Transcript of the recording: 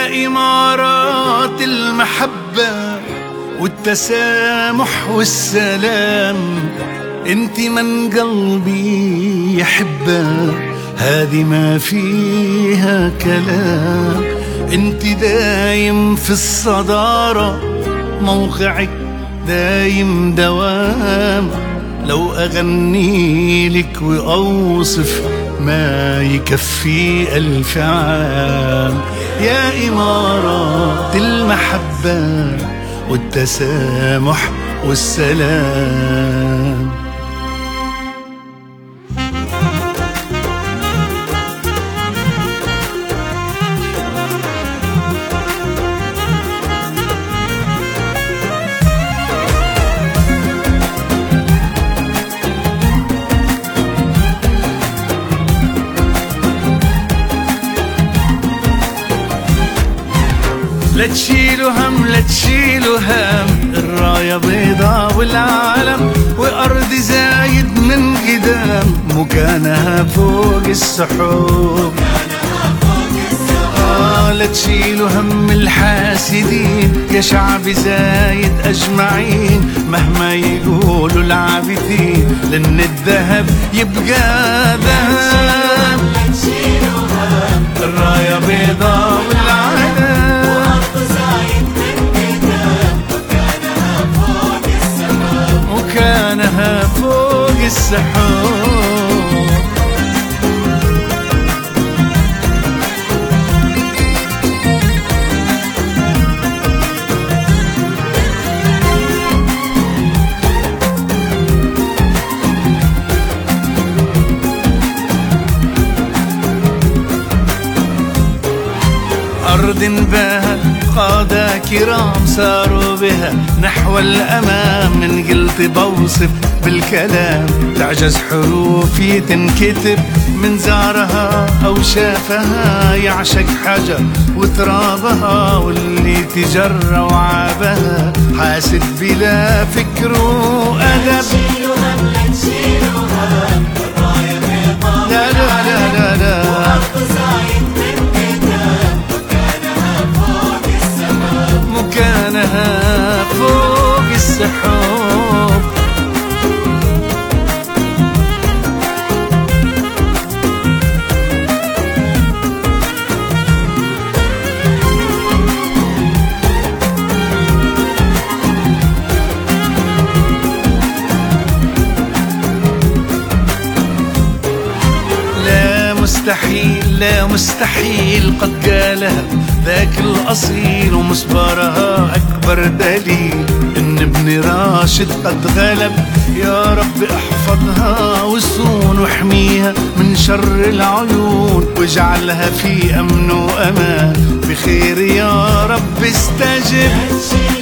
يا إمارات المحبة والتسامح والسلام، انت من قلبي يحبه، هذه ما فيها كلام. انت دايم في الصدارة، موقعك دايم دوام. لو أغني لك وأوصف ما يكفي 1000 عام. يا إمارات المحبة والتسامح والسلام. لا تشيلوا هم لا تشيلوا هم، الراية بيضاء والعالم وأرض زايد من قدام، مكانها فوق السحوب. لا تشيلوا هم الحاسدين يا شعب زايد أجمعين، مهما يقولوا العابثين لأن الذهب يبقى ذهب. الراية بيضاء والعالم وكانها فوق السحاب. أرض بها قادة كرام ساروا بها نحو الأمام، من قلت بوصف بالكلام تعجز حروفي تنكتب. من زارها أو شافها يعشق حجر وترابها، واللي تجرى وعابها حاسد بلا فكر وأدب. لا لا لا لا لا مكانها فوق السحاب. لا مستحيل لا مستحيل قد قالها ذاك الأصيل، ومسبرها أكبر دليل إن ابن راشد قد غلب. يا رب احفظها وصون واحميها من شر العيون، واجعلها في أمن وأمان بخير يا رب استجب.